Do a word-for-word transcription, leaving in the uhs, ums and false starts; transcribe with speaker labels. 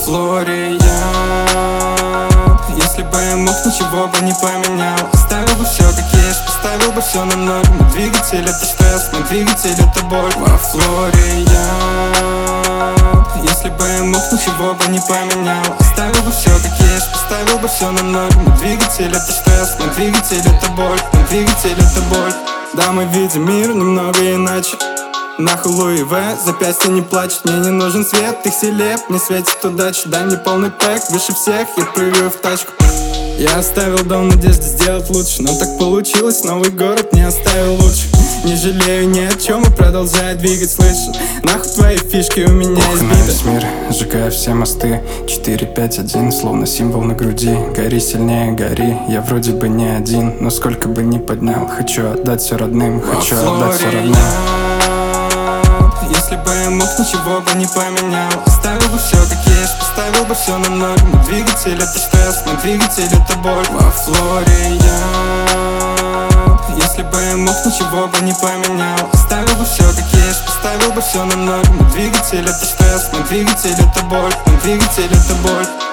Speaker 1: флоре я. Если бы я мог, ничего бы не поменял. Оставил бы все как есть, поставил бы все на ноль. Мой двигатель это стресс, мой двигатель это боль. Во флоре я. Если бы я мог, ничего бы не поменял. Оставил бы все как есть, поставил бы все на ноль. Мой двигатель это стресс, мой двигатель это боль. Мой двигатель это боль. Да, мы видим мир немного иначе. Нахуй Луи В, запястье не плачет. Мне не нужен свет, их селеп, мне светит удача. Дай мне полный пэк, выше всех, я прыгаю в тачку. Я оставил дом надежды сделать лучше, но так получилось, новый город не оставил лучше. Не жалею ни о чем и продолжаю двигать, слышишь? Нахуй твои фишки у меня избиты.
Speaker 2: На весь мир, сжигая все мосты. Четыре, пять, один, словно символ на груди. Гори сильнее, гори, я вроде бы не один. Но сколько бы ни поднял, хочу отдать все родным. Хочу отдать все родным.
Speaker 1: Если бы я мог, ничего бы не поменял. Оставил бы все как есть, поставил бы все на ноль. Мой двигатель это стресс, мой двигатель это боль. Во флоре я. Если бы я мог, ничего бы не поменял. Оставил бы все как есть, поставил бы все на ноль. Мой двигатель это стресс, мой двигатель это боль. Мой двигатель это боль.